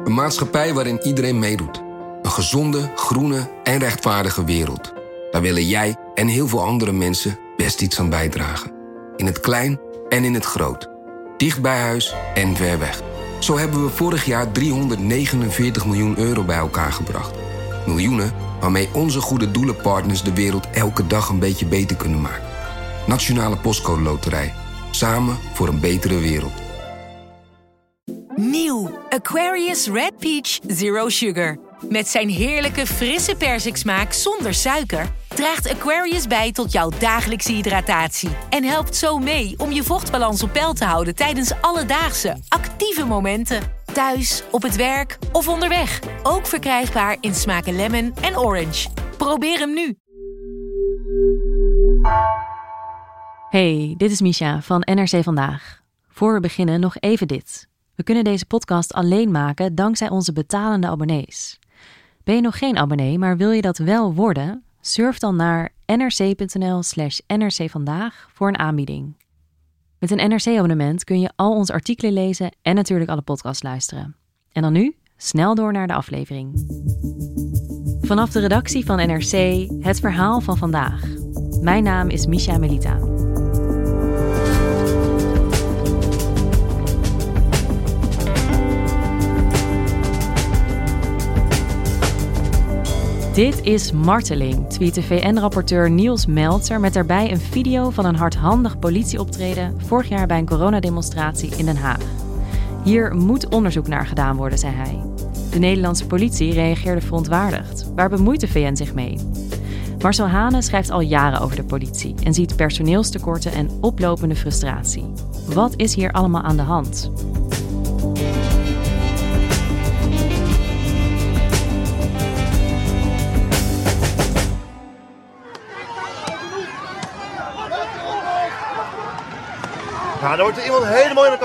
Een maatschappij waarin iedereen meedoet. Een gezonde, groene en rechtvaardige wereld. Daar willen jij en heel veel andere mensen best iets aan bijdragen. In het klein en in het groot. Dicht bij huis en ver weg. Zo hebben we vorig jaar 349 miljoen euro bij elkaar gebracht. Miljoenen waarmee onze goede doelenpartners de wereld elke dag een beetje beter kunnen maken. Nationale Postcode Loterij. Samen voor een betere wereld. Nieuw Aquarius Red Peach Zero Sugar. Met zijn heerlijke frisse persiksmaak zonder suiker draagt Aquarius bij tot jouw dagelijkse hydratatie. En helpt zo mee om je vochtbalans op peil te houden tijdens alledaagse, actieve momenten. Thuis, op het werk of onderweg. Ook verkrijgbaar in smaken lemon en orange. Probeer hem nu. Hey, dit is Misha van NRC Vandaag. Voor we beginnen nog even dit. We kunnen deze podcast alleen maken dankzij onze betalende abonnees. Ben je nog geen abonnee, maar wil je dat wel worden? Surf dan naar nrc.nl/nrcvandaag voor een aanbieding. Met een NRC-abonnement kun je al onze artikelen lezen en natuurlijk alle podcasts luisteren. En dan nu, snel door naar de aflevering. Vanaf de redactie van NRC, het verhaal van vandaag. Mijn naam is Misha Melita. Dit is marteling, tweette VN-rapporteur Niels Meltzer met daarbij een video van een hardhandig politieoptreden vorig jaar bij een coronademonstratie in Den Haag. Hier moet onderzoek naar gedaan worden, zei hij. De Nederlandse politie reageerde verontwaardigd. Waar bemoeit de VN zich mee? Marcel Hane schrijft al jaren over de politie en ziet personeelstekorten en oplopende frustratie. Wat is hier allemaal aan de hand? Ja, dan wordt er iemand helemaal in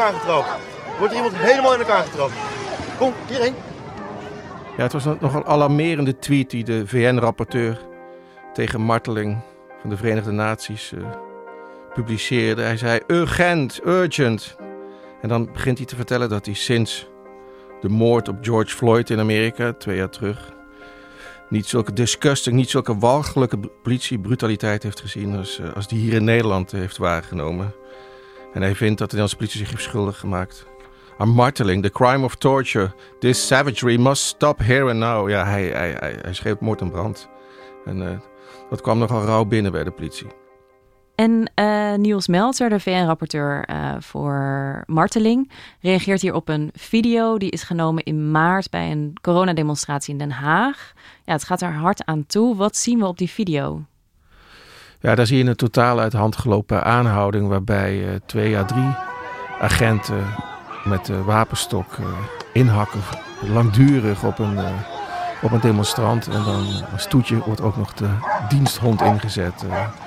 elkaar getrapt. Kom, hierheen. Ja, het was nog een alarmerende tweet die de VN-rapporteur tegen marteling van de Verenigde Naties publiceerde. Hij zei urgent. En dan begint hij te vertellen dat hij sinds de moord op George Floyd in Amerika, 2 jaar terug, niet zulke walgelijke politiebrutaliteit heeft gezien als die hier in Nederland heeft waargenomen. En hij vindt dat de Nederlandse politie zich heeft schuldig gemaakt aan marteling, the crime of torture. This savagery must stop here and now. Ja, hij schreeuwt moord en brand. En dat kwam nogal rauw binnen bij de politie. En Niels Meltzer, de VN-rapporteur voor marteling, reageert hier op een video die is genomen in maart bij een coronademonstratie in Den Haag. Ja, het gaat er hard aan toe. Wat zien we op die video? Ja, daar zie je een totaal uit de hand gelopen aanhouding waarbij 2 à 3 agenten met wapenstok inhakken langdurig op een demonstrant. En dan als toetje wordt ook nog de diensthond ingezet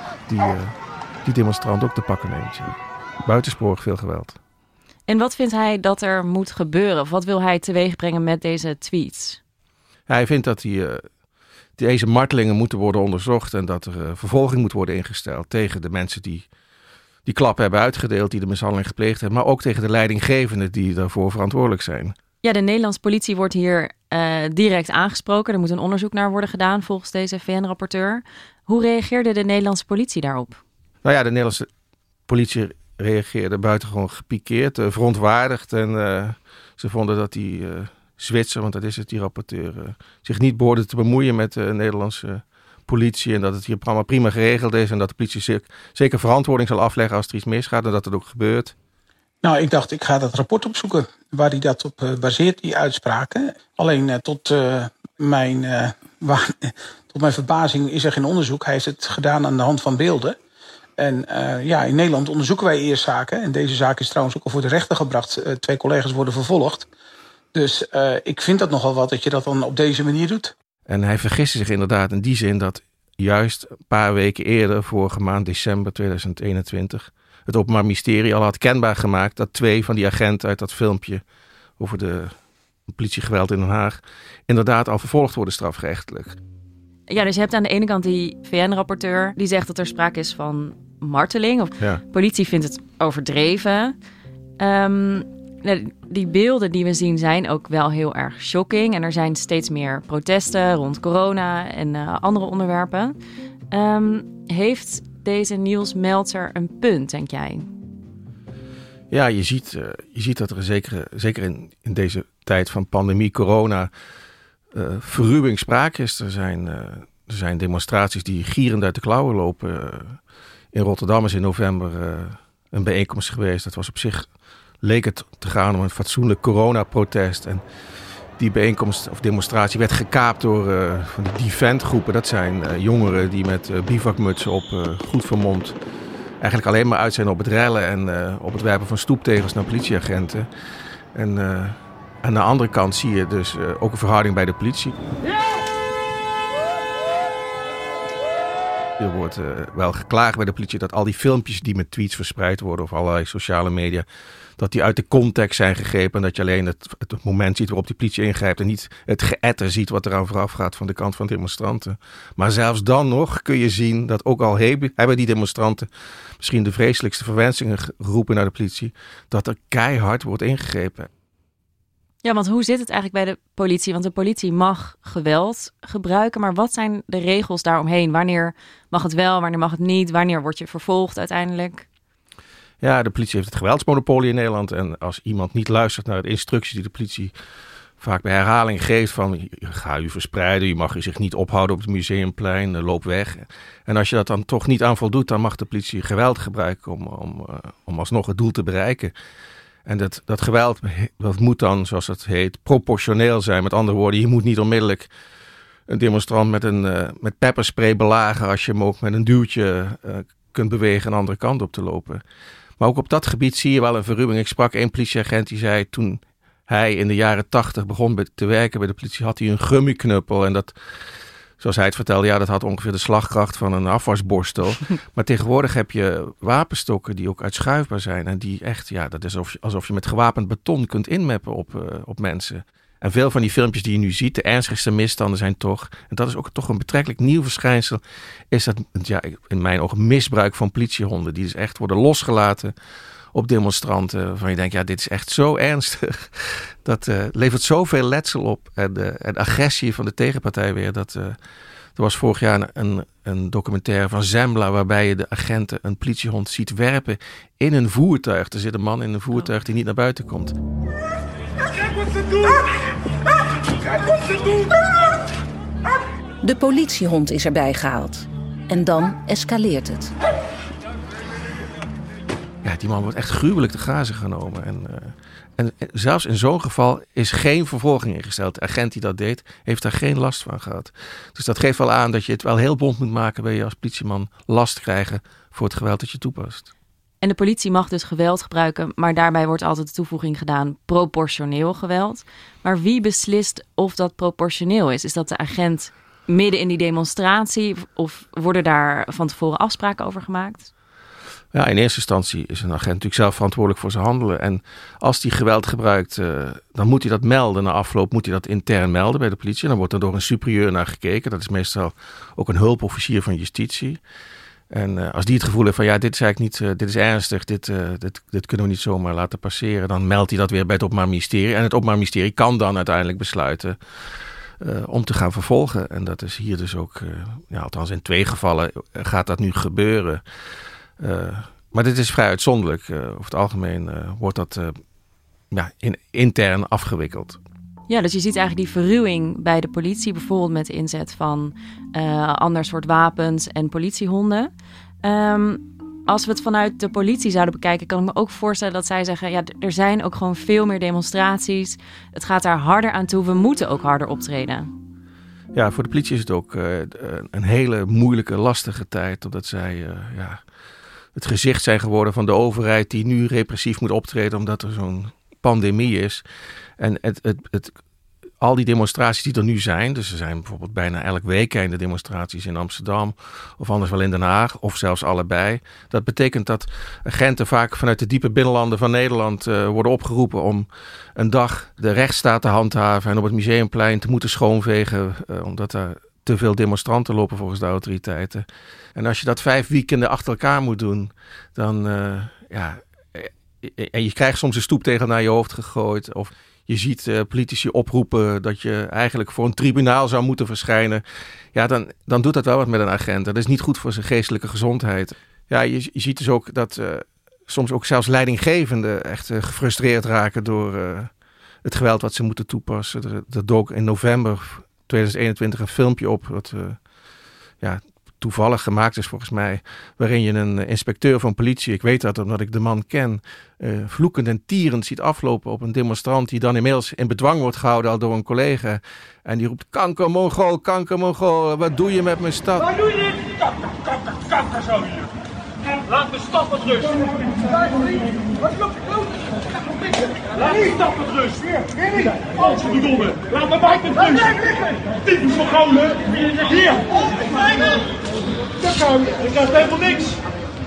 die demonstrant ook te pakken neemt. Buitensporig veel geweld. En wat vindt hij dat er moet gebeuren? Of wat wil hij teweeg brengen met deze tweets? Ja, hij vindt dat deze martelingen moeten worden onderzocht en dat er vervolging moet worden ingesteld tegen de mensen die klappen hebben uitgedeeld, die de mishandeling gepleegd hebben, maar ook tegen de leidinggevenden die daarvoor verantwoordelijk zijn. Ja, de Nederlandse politie wordt hier direct aangesproken. Er moet een onderzoek naar worden gedaan volgens deze VN-rapporteur. Hoe reageerde de Nederlandse politie daarop? Nou ja, de Nederlandse politie reageerde buitengewoon gepikeerd, verontwaardigd en ze vonden dat die Zwitser, want dat is het, die rapporteur, zich niet behoorde te bemoeien met de Nederlandse politie en dat het hier allemaal prima geregeld is en dat de politie zeker verantwoording zal afleggen als er iets misgaat en dat het ook gebeurt. Nou, ik dacht, ik ga dat rapport opzoeken waar hij dat op baseert, die uitspraken. Alleen tot mijn verbazing is er geen onderzoek. Hij heeft het gedaan aan de hand van beelden. En in Nederland onderzoeken wij eerst zaken. En deze zaak is trouwens ook al voor de rechter gebracht. 2 collega's worden vervolgd. Dus ik vind dat nogal wat dat je dat dan op deze manier doet. En hij vergiste zich inderdaad in die zin dat juist een paar weken eerder, vorige maand december 2021... het Openbaar Ministerie al had kenbaar gemaakt dat 2 van die agenten uit dat filmpje over de politiegeweld in Den Haag inderdaad al vervolgd worden strafrechtelijk. Ja, dus je hebt aan de ene kant die VN-rapporteur die zegt dat er sprake is van marteling. Of politie vindt het overdreven. die beelden die we zien zijn ook wel heel erg shocking. En er zijn steeds meer protesten rond corona en andere onderwerpen. Heeft deze Niels Meltzer een punt, denk jij? Ja, je ziet dat er zeker in deze tijd van pandemie, corona, verruwing sprake is. Er zijn demonstraties die gierend uit de klauwen lopen. In Rotterdam is in november een bijeenkomst geweest. Dat was op zich, leek het te gaan om een fatsoenlijk coronaprotest. En die bijeenkomst of demonstratie werd gekaapt door van die Defend-groepen. Dat zijn jongeren die met bivakmutsen op, goed vermomd, eigenlijk alleen maar uit zijn op het rellen en op het werpen van stoeptegels naar politieagenten. En aan de andere kant zie je dus ook een verhouding bij de politie. Er wordt wel geklaagd bij de politie dat al die filmpjes die met tweets verspreid worden of allerlei sociale media, dat die uit de context zijn gegrepen en dat je alleen het moment ziet waarop die politie ingrijpt en niet het geëtter ziet wat eraan vooraf gaat van de kant van demonstranten. Maar zelfs dan nog kun je zien dat ook al hebben die demonstranten misschien de vreselijkste verwensingen geroepen naar de politie, dat er keihard wordt ingegrepen. Ja, want hoe zit het eigenlijk bij de politie? Want de politie mag geweld gebruiken, maar wat zijn de regels daaromheen? Wanneer mag het wel, wanneer mag het niet? Wanneer word je vervolgd uiteindelijk? Ja, de politie heeft het geweldsmonopolie in Nederland. En als iemand niet luistert naar de instructies die de politie vaak bij herhaling geeft van ga u verspreiden, u mag u zich niet ophouden op het Museumplein, loop weg. En als je dat dan toch niet aan voldoet, dan mag de politie geweld gebruiken om alsnog het doel te bereiken. En dat geweld, dat moet dan, zoals het heet, proportioneel zijn. Met andere woorden, je moet niet onmiddellijk een demonstrant met pepperspray belagen als je hem ook met een duwtje kunt bewegen een andere kant op te lopen. Maar ook op dat gebied zie je wel een verruwing. Ik sprak een politieagent die zei toen hij in de jaren 80 begon te werken bij de politie, had hij een gummiknuppel. En dat, zoals hij het vertelde, ja, dat had ongeveer de slagkracht van een afwasborstel. Maar tegenwoordig heb je wapenstokken die ook uitschuifbaar zijn. En die echt, ja, dat is alsof je met gewapend beton kunt inmappen op mensen. En veel van die filmpjes die je nu ziet, de ernstigste misstanden zijn toch, en dat is ook toch een betrekkelijk nieuw verschijnsel, is dat, ja, in mijn ogen misbruik van politiehonden. Die dus echt worden losgelaten op demonstranten. Waarvan je denkt, ja, dit is echt zo ernstig. Dat levert zoveel letsel op. En agressie van de tegenpartij weer. Er was vorig jaar een documentaire van Zembla, waarbij je de agenten een politiehond ziet werpen in een voertuig. Er zit een man in een voertuig die niet naar buiten komt. Kijk wat ze doen! Kijk wat ze doen! De politiehond is erbij gehaald. En dan escaleert het. Ja, die man wordt echt gruwelijk te grazen genomen. En zelfs in zo'n geval is geen vervolging ingesteld. De agent die dat deed, heeft daar geen last van gehad. Dus dat geeft wel aan dat je het wel heel bond moet maken, wil je als politieman last krijgen voor het geweld dat je toepast. En de politie mag dus geweld gebruiken, maar daarbij wordt altijd de toevoeging gedaan proportioneel geweld. Maar wie beslist of dat proportioneel is? Is dat de agent midden in die demonstratie of worden daar van tevoren afspraken over gemaakt? Ja, in eerste instantie is een agent natuurlijk zelf verantwoordelijk voor zijn handelen. En als hij geweld gebruikt, dan moet hij dat melden. Na afloop moet hij dat intern melden bij de politie. En dan wordt er door een superieur naar gekeken. Dat is meestal ook een hulpofficier van justitie. En als die het gevoel heeft van ja, dit is eigenlijk niet, dit is ernstig, dit kunnen we niet zomaar laten passeren, dan meldt hij dat weer bij het Openbaar Ministerie. En het Openbaar Ministerie kan dan uiteindelijk besluiten om te gaan vervolgen. En dat is hier dus ook, althans in 2 gevallen gaat dat nu gebeuren. Maar dit is vrij uitzonderlijk. Over het algemeen wordt dat intern afgewikkeld. Ja, dus je ziet eigenlijk die verruwing bij de politie, bijvoorbeeld met de inzet van ander soort wapens en politiehonden. Als we het vanuit de politie zouden bekijken, kan ik me ook voorstellen dat zij zeggen, ja, er zijn ook gewoon veel meer demonstraties. Het gaat daar harder aan toe, we moeten ook harder optreden. Ja, voor de politie is het ook een hele moeilijke, lastige tijd, omdat zij het gezicht zijn geworden van de overheid die nu repressief moet optreden omdat er zo'n pandemie is. En al die demonstraties die er nu zijn, dus er zijn bijvoorbeeld bijna elk weekend de demonstraties in Amsterdam of anders wel in Den Haag of zelfs allebei. Dat betekent dat agenten vaak vanuit de diepe binnenlanden van Nederland worden opgeroepen om een dag de rechtsstaat te handhaven en op het Museumplein te moeten schoonvegen, omdat daar te veel demonstranten lopen volgens de autoriteiten. En als je dat 5 weekenden achter elkaar moet doen, dan En je krijgt soms een stoep tegen naar je hoofd gegooid. Of je ziet politici oproepen dat je eigenlijk voor een tribunaal zou moeten verschijnen. Ja, dan doet dat wel wat met een agent. Dat is niet goed voor zijn geestelijke gezondheid. Ja, je ziet dus ook dat soms ook zelfs leidinggevenden echt gefrustreerd raken door het geweld wat ze moeten toepassen. Er dook in november 2021 een filmpje op wat toevallig gemaakt is volgens mij, waarin je een inspecteur van politie, ik weet dat omdat ik de man ken, vloekend en tierend ziet aflopen op een demonstrant die dan inmiddels in bedwang wordt gehouden al door een collega. En die roept, kanker-Mongool, wat doe je met mijn stad? Waar doe je dit? Kanker zo hier. Laat de stad met rust. Laat de stad met rust. Godverdomme. Laat mijn wijk met rust. Typisch van Golen. Hier. Ik krijg helemaal niks.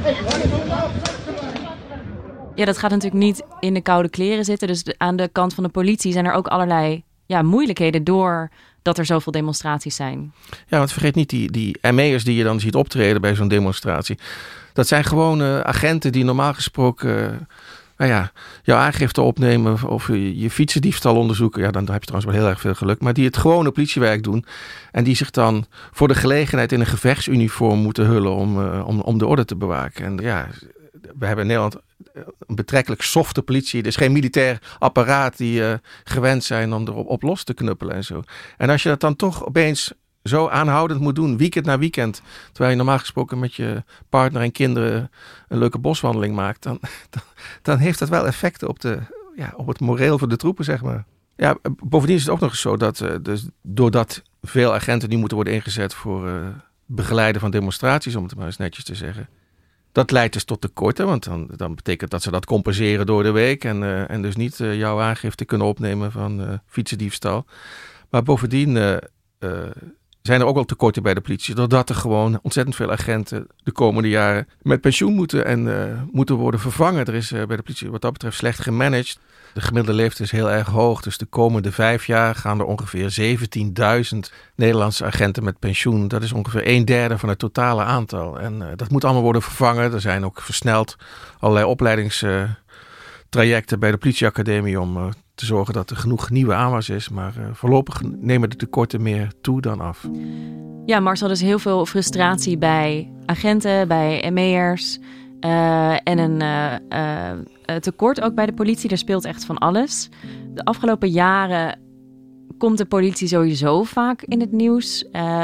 Ja, dat gaat natuurlijk niet in de koude kleren zitten. Dus aan de kant van de politie zijn er ook allerlei moeilijkheden doordat er zoveel demonstraties zijn. Ja, want vergeet niet die ME'ers die je dan ziet optreden bij zo'n demonstratie. Dat zijn gewoon agenten die normaal gesproken jouw aangifte opnemen of je fietsendiefstal onderzoeken. Ja, dan heb je trouwens wel heel erg veel geluk. Maar die het gewone politiewerk doen. En die zich dan voor de gelegenheid in een gevechtsuniform moeten hullen om de orde te bewaken. En ja, we hebben in Nederland een betrekkelijk softe politie. Er is geen militair apparaat die gewend zijn om erop op los te knuppelen en zo. En als je dat dan toch opeens zo aanhoudend moet doen, weekend na weekend, terwijl je normaal gesproken met je partner en kinderen een leuke boswandeling maakt, dan heeft dat wel effecten op het moreel van de troepen, zeg maar. Ja, bovendien is het ook nog eens zo dat dus doordat veel agenten nu moeten worden ingezet voor begeleiden van demonstraties, om het maar eens netjes te zeggen. Dat leidt dus tot tekorten, want dan betekent dat ze dat compenseren door de week en dus niet jouw aangifte kunnen opnemen van fietsendiefstal. Maar bovendien zijn er ook wel tekorten bij de politie, doordat er gewoon ontzettend veel agenten de komende jaren met pensioen moeten en moeten worden vervangen. Er is bij de politie wat dat betreft slecht gemanaged. De gemiddelde leeftijd is heel erg hoog, dus de komende 5 jaar gaan er ongeveer 17.000 Nederlandse agenten met pensioen. Dat is ongeveer 1/3 van het totale aantal. En dat moet allemaal worden vervangen. Er zijn ook versneld allerlei opleidingstrajecten bij de politieacademie om te zorgen dat er genoeg nieuwe aanwas is. Maar voorlopig nemen de tekorten meer toe dan af. Ja, Marcel, dus heel veel frustratie bij agenten, bij ME'ers. En een tekort ook bij de politie. Er speelt echt van alles. De afgelopen jaren komt de politie sowieso vaak in het nieuws.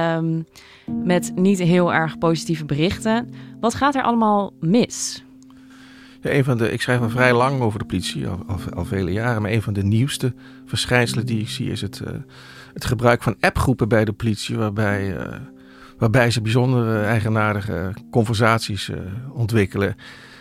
Met niet heel erg positieve berichten. Wat gaat er allemaal mis? Ja, ik schrijf al vrij lang over de politie, al vele jaren. Maar een van de nieuwste verschijnselen die ik zie is het gebruik van appgroepen bij de politie. Waarbij ze bijzonder eigenaardige conversaties ontwikkelen.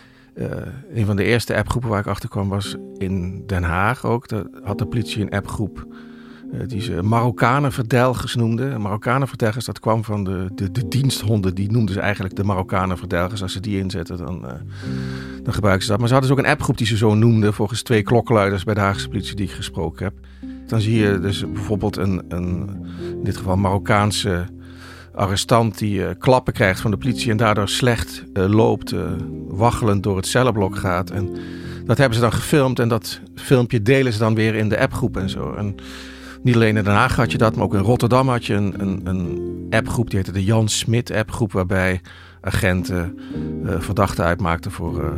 Een van de eerste appgroepen waar ik achter kwam was in Den Haag ook. Daar had de politie een appgroep die ze Marokkanenverdelgers noemden. Marokkanenverdelgers, dat kwam van de diensthonden. Die noemden ze eigenlijk de Marokkanenverdelgers. Als ze die inzetten, dan gebruiken ze dat. Maar ze hadden dus ook een appgroep die ze zo noemden, volgens 2 klokkenluiders bij de Haagse politie die ik gesproken heb. Dan zie je dus bijvoorbeeld een in dit geval Marokkaanse arrestant die klappen krijgt van de politie en daardoor slecht loopt, waggelend door het cellenblok gaat. En dat hebben ze dan gefilmd en dat filmpje delen ze dan weer in de appgroep en zo. En niet alleen in Den Haag had je dat, maar ook in Rotterdam had je een appgroep, die heette de Jan Smit appgroep, waarbij agenten verdachten uitmaakten voor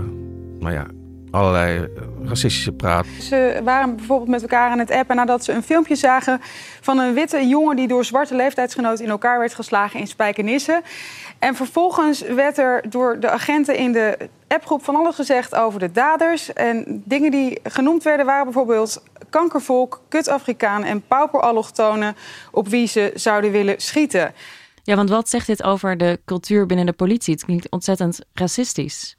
allerlei racistische praat. Ze waren bijvoorbeeld met elkaar aan het appen nadat ze een filmpje zagen van een witte jongen die door zwarte leeftijdsgenoten in elkaar werd geslagen in Spijkenisse. En vervolgens werd er door de agenten in de appgroep van alles gezegd over de daders. En dingen die genoemd werden waren bijvoorbeeld kankervolk, kut-Afrikaan en pauper-allochtonen op wie ze zouden willen schieten. Ja, want wat zegt dit over de cultuur binnen de politie? Het klinkt ontzettend racistisch.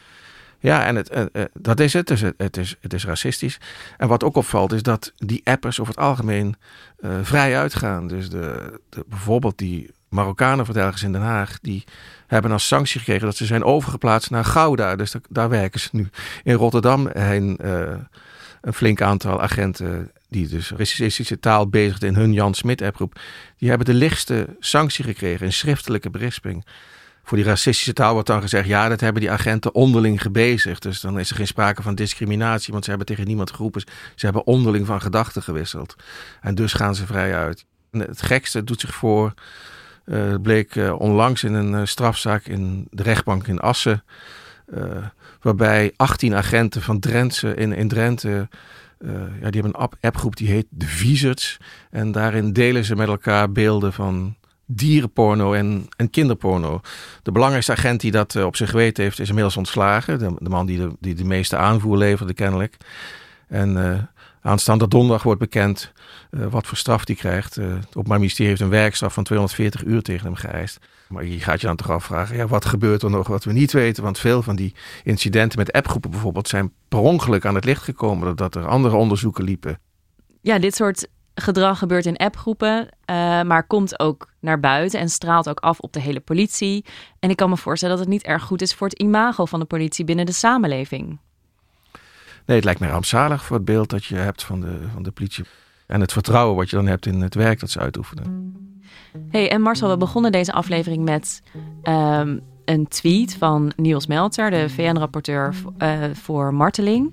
Ja, en dat is het. Dus het is racistisch. En wat ook opvalt is dat die appers over het algemeen vrij uitgaan. Dus bijvoorbeeld die Marokkanenverdelgers in Den Haag, die hebben als sanctie gekregen dat ze zijn overgeplaatst naar Gouda. Dus daar werken ze nu. In Rotterdam heen een flink aantal agenten die dus racistische taal bezigden in hun Jan Smit appgroep. Die hebben de lichtste sanctie gekregen, een schriftelijke berisping. Voor die racistische taal wordt dan gezegd, ja, dat hebben die agenten onderling gebezigd. Dus dan is er geen sprake van discriminatie, want ze hebben tegen niemand geroepen. Ze hebben onderling van gedachten gewisseld. En dus gaan ze vrij uit. En het gekste doet zich voor, het bleek onlangs in een strafzaak in de rechtbank in Assen, waarbij 18 agenten van Drenthe in Drenthe, die hebben een appgroep die heet de Wizards. En daarin delen ze met elkaar beelden van dierenporno en kinderporno. De belangrijkste agent die dat op zich geweten heeft, is inmiddels ontslagen. De man die de meeste aanvoer leverde kennelijk. En aanstaande donderdag wordt bekend wat voor straf die krijgt. Het Openbaar Ministerie heeft een werkstraf van 240 uur tegen hem geëist. Maar je gaat je dan toch afvragen, ja, wat gebeurt er nog wat we niet weten? Want veel van die incidenten met appgroepen bijvoorbeeld zijn per ongeluk aan het licht gekomen, doordat er andere onderzoeken liepen. Ja, dit soort gedrag gebeurt in appgroepen, maar komt ook naar buiten en straalt ook af op de hele politie. En ik kan me voorstellen dat het niet erg goed is voor het imago van de politie binnen de samenleving. Nee, het lijkt mij rampzalig voor het beeld dat je hebt van de politie. En het vertrouwen wat je dan hebt in het werk dat ze uitoefenen. Hey, en Marcel, we begonnen deze aflevering met een tweet van Niels Melzer, de VN-rapporteur voor marteling.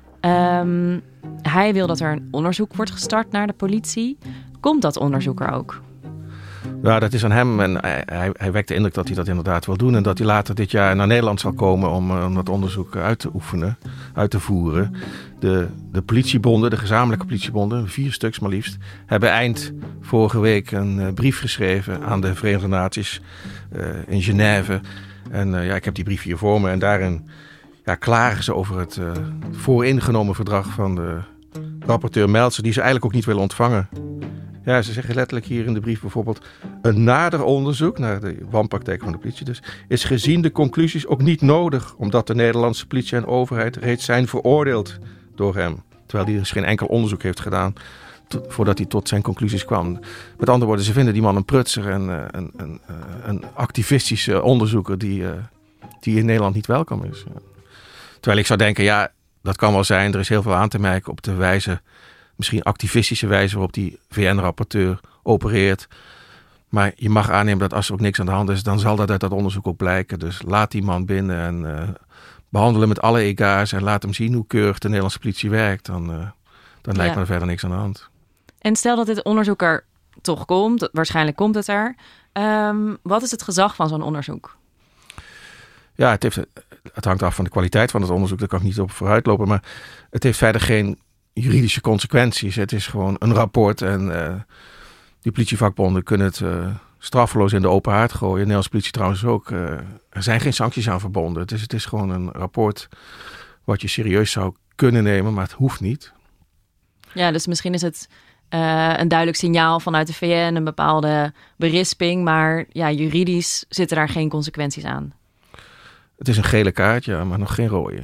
Hij wil dat er een onderzoek wordt gestart naar de politie. Komt dat onderzoek er ook? Ja, dat is aan hem. En hij wekt de indruk dat hij dat inderdaad wil doen. En dat hij later dit jaar naar Nederland zal komen om dat onderzoek uit te voeren. De politiebonden, de gezamenlijke politiebonden, 4 stuks maar liefst, hebben eind vorige week een brief geschreven aan de Verenigde Naties in Genève. En ik heb die brief hier voor me. En daarin klagen ze over het vooringenomen verdrag van de rapporteur Melzer, die ze eigenlijk ook niet willen ontvangen. Ja, ze zeggen letterlijk hier in de brief bijvoorbeeld: een nader onderzoek naar de wanpraktijk van de politie dus is gezien de conclusies ook niet nodig, omdat de Nederlandse politie en overheid reeds zijn veroordeeld door hem. Terwijl hij dus geen enkel onderzoek heeft gedaan voordat hij tot zijn conclusies kwam. Met andere woorden, ze vinden die man een prutser en een activistische onderzoeker die in Nederland niet welkom is. Ja. Terwijl ik zou denken, ja, dat kan wel zijn. Er is heel veel aan te merken op de wijze, misschien activistische wijze waarop die VN-rapporteur opereert. Maar je mag aannemen dat als er ook niks aan de hand is, dan zal dat uit dat onderzoek ook blijken. Dus laat die man binnen en behandel hem met alle egaars en laat hem zien hoe keurig de Nederlandse politie werkt. Dan lijkt me er verder niks aan de hand. En stel dat dit onderzoek er toch komt, waarschijnlijk komt het er. Wat is het gezag van zo'n onderzoek? Ja, het hangt af van de kwaliteit van het onderzoek. Daar kan ik niet op vooruitlopen. Maar het heeft verder geen juridische consequenties. Het is gewoon een rapport. En die politievakbonden kunnen het straffeloos in de open haard gooien. De Nederlandse politie trouwens ook. Er zijn geen sancties aan verbonden. Het is gewoon een rapport wat je serieus zou kunnen nemen. Maar het hoeft niet. Ja, dus misschien is het een duidelijk signaal vanuit de VN. Een bepaalde berisping. Maar ja, juridisch zitten daar geen consequenties aan. Het is een gele kaart, ja, maar nog geen rode.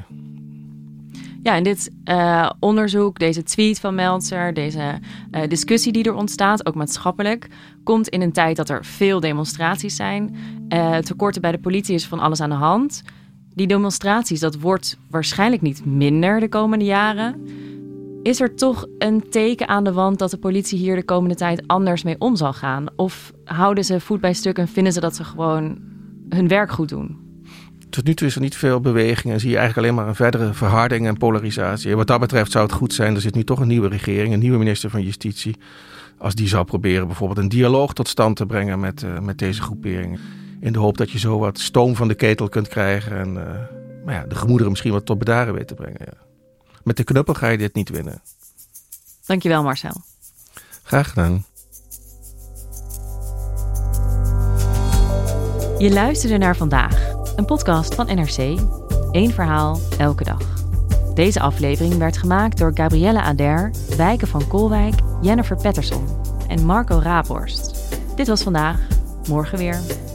Ja, en dit onderzoek, deze tweet van Melzer, deze discussie die er ontstaat, ook maatschappelijk, komt in een tijd dat er veel demonstraties zijn. Tekorten bij de politie is van alles aan de hand. Die demonstraties, dat wordt waarschijnlijk niet minder de komende jaren. Is er toch een teken aan de wand dat de politie hier de komende tijd anders mee om zal gaan? Of houden ze voet bij stuk en vinden ze dat ze gewoon hun werk goed doen? Tot nu toe is er niet veel beweging en zie je eigenlijk alleen maar een verdere verharding en polarisatie. En wat dat betreft zou het goed zijn, er zit nu toch een nieuwe regering, een nieuwe minister van Justitie. Als die zou proberen bijvoorbeeld een dialoog tot stand te brengen met deze groeperingen. In de hoop dat je zo wat stoom van de ketel kunt krijgen en de gemoederen misschien wat tot bedaren weet te brengen. Ja. Met de knuppel ga je dit niet winnen. Dankjewel, Marcel. Graag gedaan. Je luisterde naar Vandaag, een podcast van NRC. 1 verhaal, elke dag. Deze aflevering werd gemaakt door Gabrielle Ader, Wijken van Kolwijk, Jennifer Patterson en Marco Raaphorst. Dit was Vandaag, morgen weer.